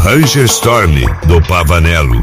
Ranger Storm, do Pavanello.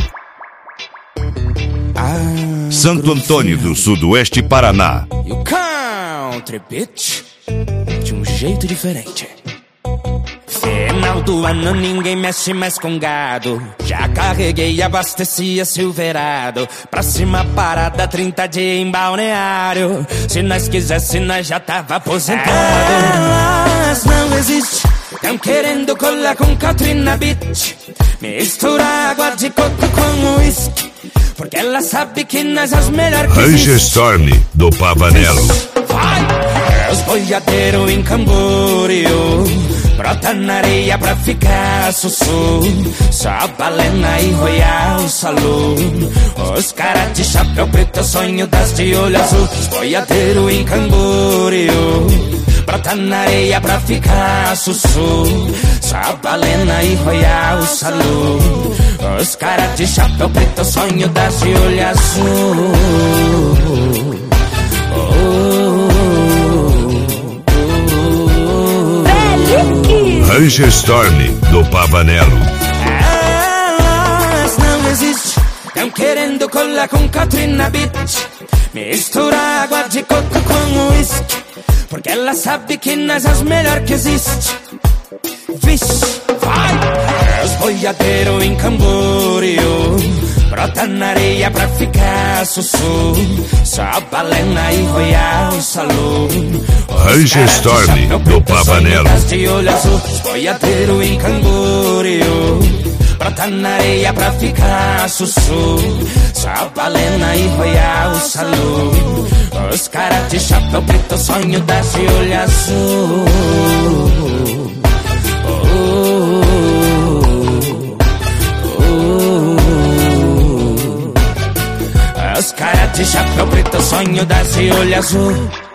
Santo Antônio do Sudoeste, Paraná. E o country bitch de um jeito diferente. Final do ano ninguém mexe mais com gado. Já carreguei e abasteci a Silverado. Próxima parada 30 dias em Balneário. Se nós quisesse nós já tava aposentado. Elas não existem, tão querendo colar com Katrina Beach. Mistura água de coco com uísque, porque ela sabe que nós é os melhores que Ranger Storm, do Pavanello. Vai! Os boiadeiros em Camboriú, brota na areia pra ficar sussu. Só balena e Royal Saloon. Os caras de chapéu preto, sonho das de olho azul. Os boiadeiros em Camboriú, brota na areia pra ficar sussu. Só balena e Royal Saloon. Os caras de chapéu preto, sonho das de olho azul. Ranger Storm, do Pavanello. Elas não existem, tão querendo colar com Katrina Beach. Mistura água de coco com uísque, porque ela sabe que nós é os melhores que existe. Vixe, vai! Os boiadeiros em Camboriú, brota na areia pra ficar sussu. Só balena e Royal Saloon. Ranger Storm, do Pavanello. De olho azul, os boiadeiros em Camboriú, brota na areia pra ficar sussu. Só balena e Royal Saloon. Os caras de chapéu preto, sonho das de olho azul. Os caras de chapéu preto, sonho das de olho azul.